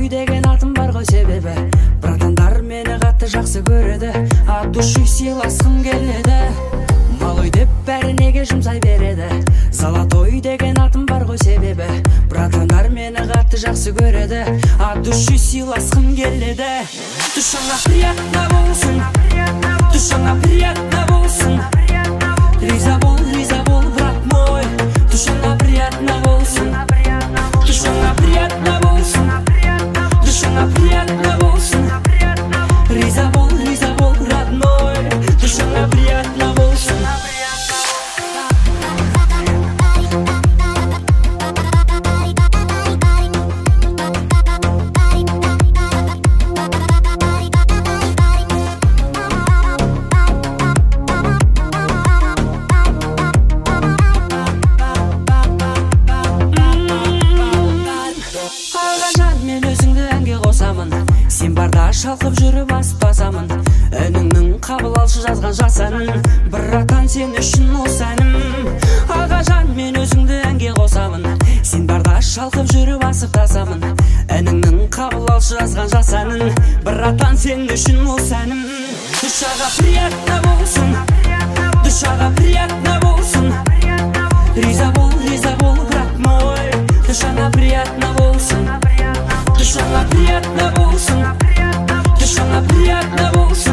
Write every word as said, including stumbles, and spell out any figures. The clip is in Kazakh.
Золотой деген атым бар ғой себебі братандар мені қатты жақсы көреді, от души сыйласқым келеді. Малой деп бәрі неге жұмсай береді. Золотой деген атым бар ғой себебі братандар мені қатты жақсы көреді, от души сыйласқым келеді. Душаңа приятно болсын, душаңа приятно болсын. Риза бол, риза бол, брат мой. Душаңа приятно болсын, душаңа приятно болсын, душаңа приятно болсын. Риза бол, риза бол, родной. Душаңа приятно болсын. Сен барда шалқып жүріп аспасамын, үніңнің қабыл алшы жазған жасаның. Братан сен үшін осы әнім. Аға жан мен өзіңді әнге қосамын. Сен барда шалқып жүріп асып тасамын, үніңнің қабыл алшы жазған жасаның. Братан сен үшін осы әнім. Душаға приятно болсын, душаға приятно болсын. Риза бол, риза бол, брат мой. Душаңа приятно болсын, душаңа приятно болсын, душаңа приятно болсын.